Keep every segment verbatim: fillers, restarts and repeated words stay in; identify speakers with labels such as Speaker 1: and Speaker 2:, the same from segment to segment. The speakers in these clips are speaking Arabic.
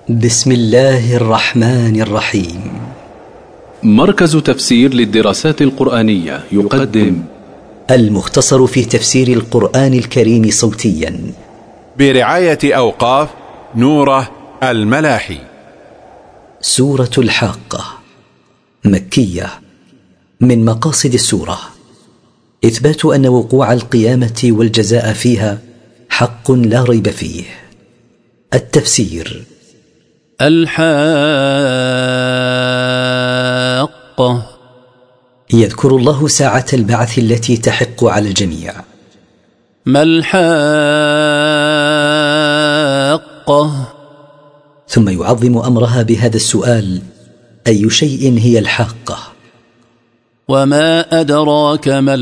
Speaker 1: بسم الله الرحمن الرحيم.
Speaker 2: مركز تفسير للدراسات القرآنية يقدم
Speaker 1: المختصر في تفسير القرآن الكريم صوتيا
Speaker 3: برعاية أوقاف نوره الملاحي.
Speaker 1: سورة الحاقة مكية. من مقاصد السورة إثبات أن وقوع القيامة والجزاء فيها حق لا ريب فيه. التفسير:
Speaker 4: الحاقة
Speaker 1: يذكر الله ساعة البعث التي تحق على الجميع.
Speaker 4: ما الحاقة؟
Speaker 1: ثم يعظم أمرها بهذا السؤال: أي شيء هي الحاقة؟
Speaker 4: وما أدراك ما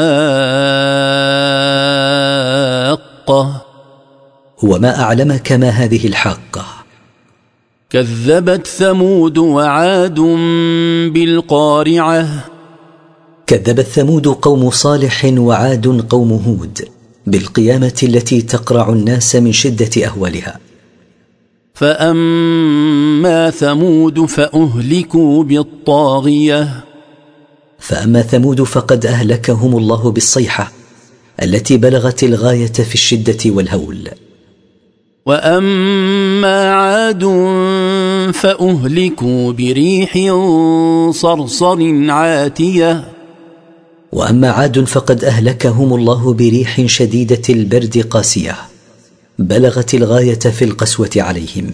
Speaker 4: الحاقة؟
Speaker 1: وما أعلمك ما هذه الحاقة؟
Speaker 4: كذبت ثمود وعاد بالقارعة.
Speaker 1: كذبت ثمود قوم صالح وعاد قوم هود بالقيامة التي تقرع الناس من شدة أهوالها.
Speaker 4: فأما ثمود فأهلكوا بالطاغية.
Speaker 1: فأما ثمود فقد أهلكهم الله بالصيحة التي بلغت الغاية في الشدة والهول.
Speaker 4: وأما عاد فأهلكوا بريح صرصر عاتية.
Speaker 1: وأما عاد فقد أهلكهم الله بريح شديدة البرد قاسية بلغت الغاية في القسوة عليهم.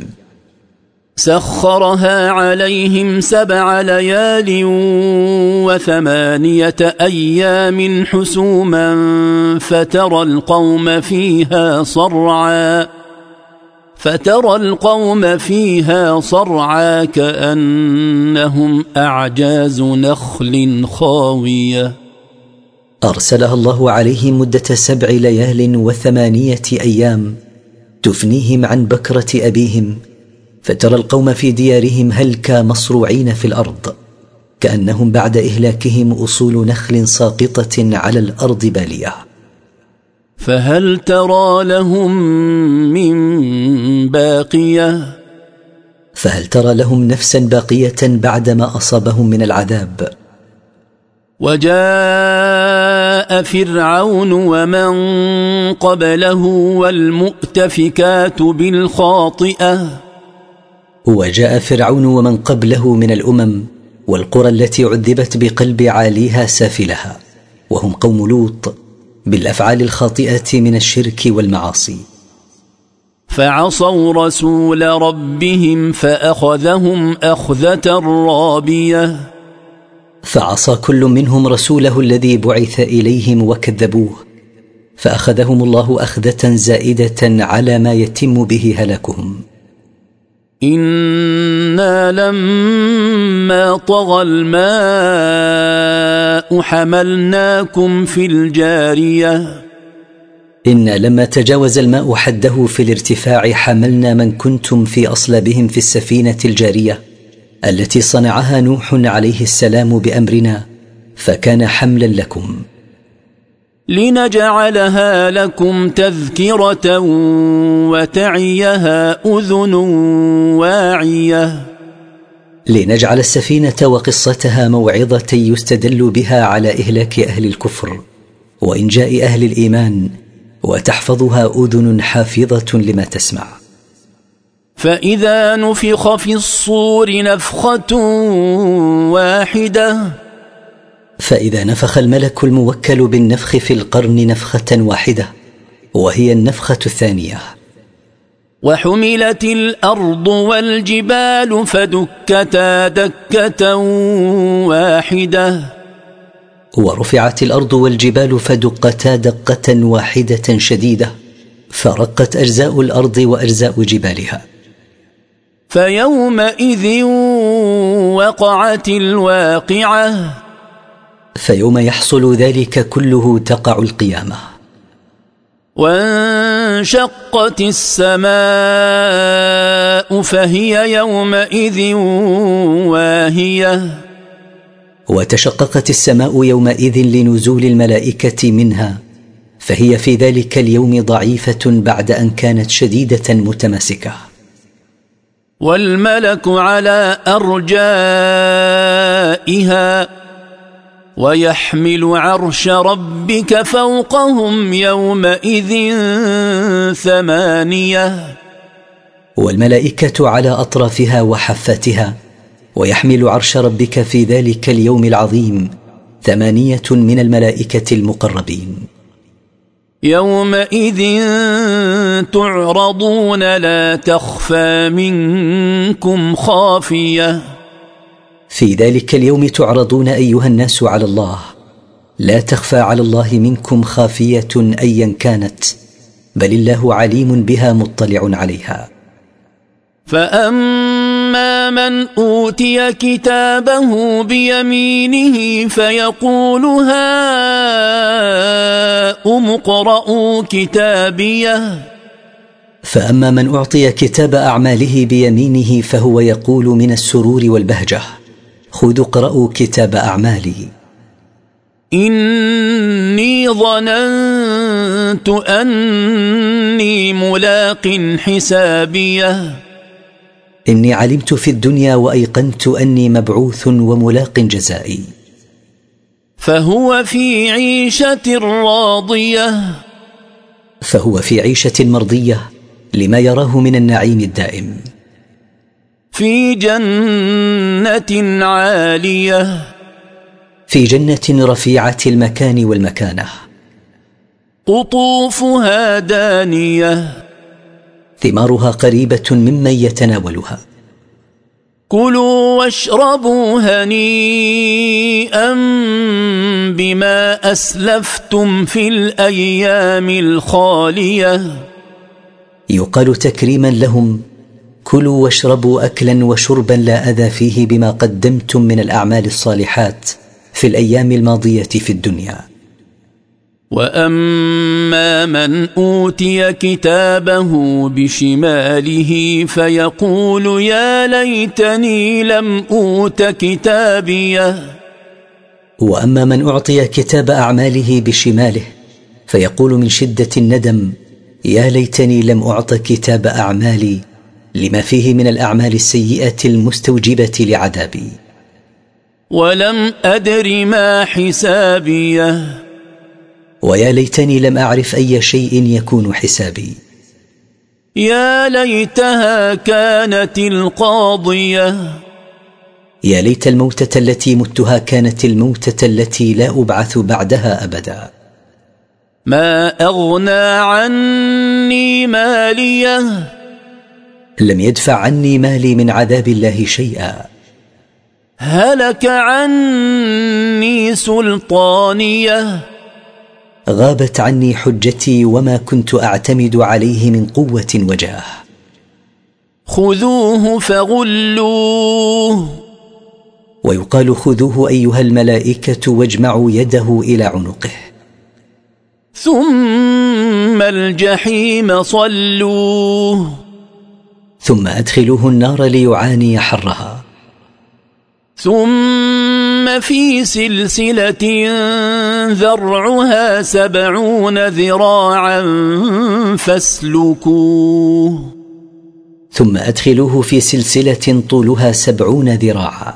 Speaker 4: سخرها عليهم سبع ليال وثمانية أيام حسوما فترى القوم فيها صرعا فترى القوم فيها صرعا كأنهم أعجاز نخل خاوية.
Speaker 1: أرسلها الله عليهم مدة سبع ليال وثمانية أيام تفنيهم عن بكرة أبيهم، فترى القوم في ديارهم هلكا مصروعين في الأرض كأنهم بعد إهلاكهم أصول نخل ساقطة على الأرض بالية.
Speaker 4: فهل ترى لهم من باقية؟
Speaker 1: فهل ترى لهم نفسا باقية بعدما أصابهم من العذاب؟
Speaker 4: وجاء فرعون ومن قبله والمؤتفكات بالخاطئة.
Speaker 1: وجاء فرعون ومن قبله من الأمم والقرى التي عذبت بقلب عاليها سافلها، وهم قوم لوط، بالأفعال الخاطئة من الشرك والمعاصي.
Speaker 4: فعصوا رسول ربهم فأخذهم أخذة رابية.
Speaker 1: فعصى كل منهم رسوله الذي بعث إليهم وكذبوه، فأخذهم الله أخذة زائدة على ما يتم به هلاكهم.
Speaker 4: إنا لما طغى الماء حملناكم في الجارية.
Speaker 1: إنا لما تجاوز الماء حده في الارتفاع حملنا من كنتم في أصلابهم في السفينة الجارية التي صنعها نوح عليه السلام بأمرنا، فكان حملا لكم.
Speaker 4: لنجعلها لكم تذكرة وتعيها أذن واعية.
Speaker 1: لنجعل السفينة وقصتها موعظة يستدل بها على إهلاك أهل الكفر وإنجاء أهل الإيمان، وتحفظها أذن حافظة لما تسمع.
Speaker 4: فإذا نفخ في الصور نفخة واحدة.
Speaker 1: فإذا نفخ الملك الموكل بالنفخ في القرن نفخة واحدة، وهي النفخة الثانية.
Speaker 4: وحملت الأرض والجبال فدكتا دكة واحدة.
Speaker 1: ورفعت الأرض والجبال فدقتا دقة واحدة شديدة، فرقت أجزاء الأرض وأجزاء جبالها.
Speaker 4: فيومئذ وقعت الواقعة.
Speaker 1: فيوم يحصل ذلك كله تقع القيامة.
Speaker 4: وانشقت السماء فهي يومئذ واهية.
Speaker 1: وتشققت السماء يومئذ لنزول الملائكة منها، فهي في ذلك اليوم ضعيفة بعد أن كانت شديدة متماسكة.
Speaker 4: والملك على أرجائها ويحمل عرش ربك فوقهم يومئذ ثمانية.
Speaker 1: والملائكة على أطرافها وحفتها، ويحمل عرش ربك في ذلك اليوم العظيم ثمانية من الملائكة المقربين.
Speaker 4: يومئذ تعرضون لا تخفى منكم خافية.
Speaker 1: في ذلك اليوم تعرضون أيها الناس على الله، لا تخفى على الله منكم خافية أيا كانت، بل الله عليم بها مطلع عليها.
Speaker 4: فأما من أوتي كتابه بيمينه فيقول هاؤم اقرءوا كتابيه.
Speaker 1: فأما من أعطي كتاب أعماله بيمينه فهو يقول من السرور والبهجة: خذوا اقرءوا كتاب أعمالي.
Speaker 4: إني ظننت أني ملاق حسابيه.
Speaker 1: إني علمت في الدنيا وأيقنت أني مبعوث وملاق جزائي.
Speaker 4: فهو في عيشة راضية.
Speaker 1: فهو في عيشة مرضية لما يراه من النعيم الدائم.
Speaker 4: في جنة عالية.
Speaker 1: في جنة رفيعة المكان والمكانة.
Speaker 4: قطوفها دانية.
Speaker 1: ثمارها قريبة ممن يتناولها.
Speaker 4: كلوا واشربوا هنيئا بما أسلفتم في الأيام الخالية.
Speaker 1: يقال تكريما لهم: كلوا واشربوا أكلا وشربا لا أذى فيه بما قدمتم من الأعمال الصالحات في الأيام الماضية في الدنيا.
Speaker 4: وأما من أوتي كتابه بشماله فيقول يا ليتني لم أوت كتابيه.
Speaker 1: وأما من أعطي كتاب أعماله بشماله فيقول من شدة الندم: يا ليتني لم أعط كتاب أعمالي لما فيه من الأعمال السيئة المستوجبة لعذابي.
Speaker 4: ولم أدر ما حسابيه.
Speaker 1: ويا ليتني لم أعرف أي شيء يكون حسابي.
Speaker 4: يا ليتها كانت القاضية.
Speaker 1: يا ليت الموتة التي متها كانت الموتة التي لا أبعث بعدها أبدا.
Speaker 4: ما أغنى عني ماليه.
Speaker 1: لم يدفع عني مالي من عذاب الله شيئا.
Speaker 4: هلك عني سلطانيه.
Speaker 1: غابت عني حجتي وما كنت أعتمد عليه من قوة وجاه.
Speaker 4: خذوه فغلوه.
Speaker 1: ويقال خذوه أيها الملائكة واجمعوا يده إلى عنقه.
Speaker 4: ثم الجحيم صلوه.
Speaker 1: ثم أدخلوه النار ليعاني حرها.
Speaker 4: ثم في سلسلة ذرعها سبعون ذراعا فاسلكوه.
Speaker 1: ثم أدخلوه في سلسلة طولها سبعون ذراعا.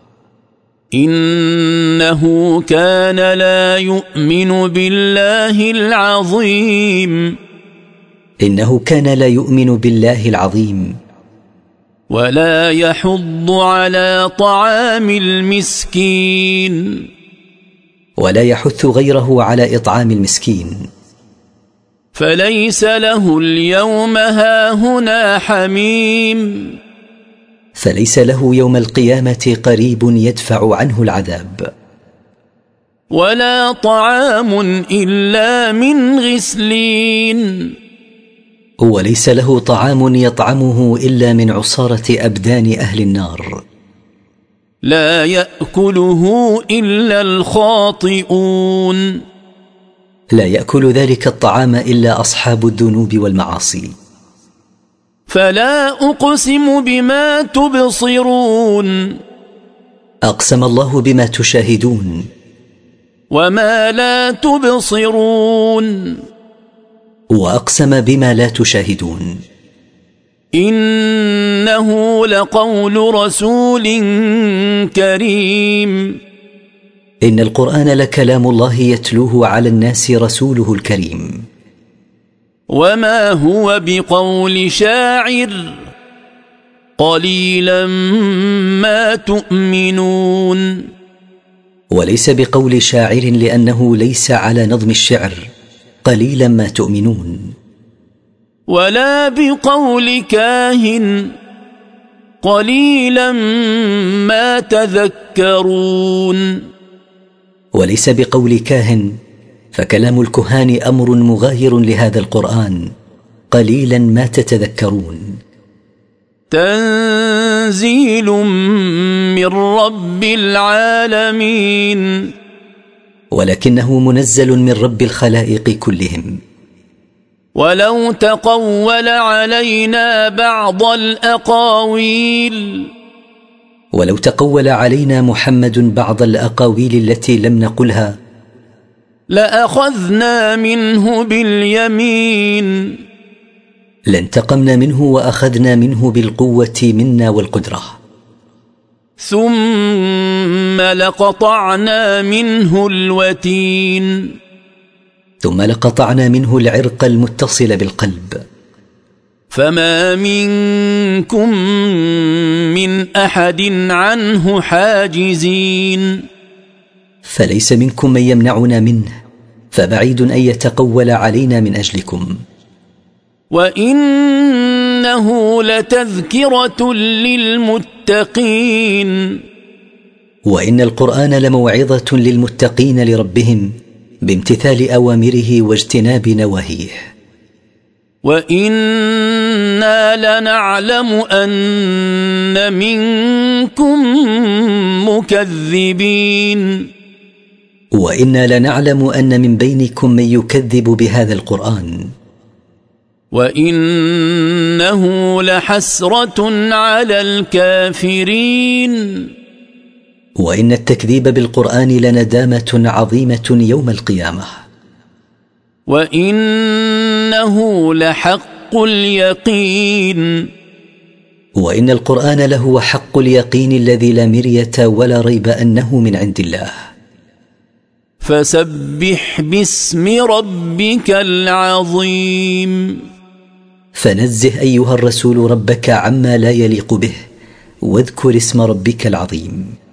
Speaker 4: إنه كان لا يؤمن بالله العظيم.
Speaker 1: إنه كان لا يؤمن بالله العظيم.
Speaker 4: ولا يحض على طعام المسكين.
Speaker 1: ولا يحث غيره على إطعام المسكين.
Speaker 4: فليس له اليوم هاهنا حميم.
Speaker 1: فليس له يوم القيامة قريب يدفع عنه العذاب.
Speaker 4: ولا طعام إلا من غسلين.
Speaker 1: وليس له طعام يطعمه إلا من عصارة أبدان أهل النار.
Speaker 4: لا يأكله إلا الخاطئون.
Speaker 1: لا يأكل ذلك الطعام إلا أصحاب الذنوب والمعاصي.
Speaker 4: فلا أقسم بما تبصرون.
Speaker 1: أقسم الله بما تشاهدون.
Speaker 4: وما لا تبصرون.
Speaker 1: وأقسم بما لا تشاهدون.
Speaker 4: إنه إنه لقول رسول كريم
Speaker 1: إن القرآن لكلام الله يتلوه على الناس رسوله الكريم.
Speaker 4: وما هو بقول شاعر قليلا ما تؤمنون.
Speaker 1: وليس بقول شاعر لأنه ليس على نظم الشعر، قليلا ما تؤمنون.
Speaker 4: ولا بقول كاهن قليلا ما تذكرون.
Speaker 1: وليس بقول كاهن، فكلام الكهان أمر مغاير لهذا القرآن، قليلا ما تتذكرون.
Speaker 4: تنزيل من رب العالمين.
Speaker 1: ولكنه منزل من رب الخلائق كلهم.
Speaker 4: ولو تقول علينا بعض الأقاويل
Speaker 1: ولو تقول علينا محمد بعض الأقاويل التي لم نقلها
Speaker 4: لأخذنا منه باليمين.
Speaker 1: لانتقمنا منه وأخذنا منه بالقوة منا والقدرة.
Speaker 4: ثم لقطعنا منه الوتين.
Speaker 1: ثم لقطعنا منه العرق المتصل بالقلب.
Speaker 4: فما منكم من أحد عنه حاجزين.
Speaker 1: فليس منكم من يمنعنا منه، فبعيد أن يتقول علينا من أجلكم.
Speaker 4: وإنه لتذكرة للمتقين.
Speaker 1: وإن القرآن لموعظة للمتقين لربهم بامتثال أوامره واجتناب نواهيه.
Speaker 4: وإنا لنعلم أن منكم مكذبين.
Speaker 1: وإنا لنعلم أن من بينكم من يكذب بهذا القرآن.
Speaker 4: وإنه لحسرة على الكافرين.
Speaker 1: وإن التكذيب بالقرآن لندامة عظيمة يوم القيامة.
Speaker 4: وإنه لحق اليقين.
Speaker 1: وإن القرآن لهو حق اليقين الذي لا مرية ولا ريب أنه من عند الله.
Speaker 4: فسبح باسم ربك العظيم.
Speaker 1: فنزه أيها الرسول ربك عما لا يليق به، واذكر اسم ربك العظيم.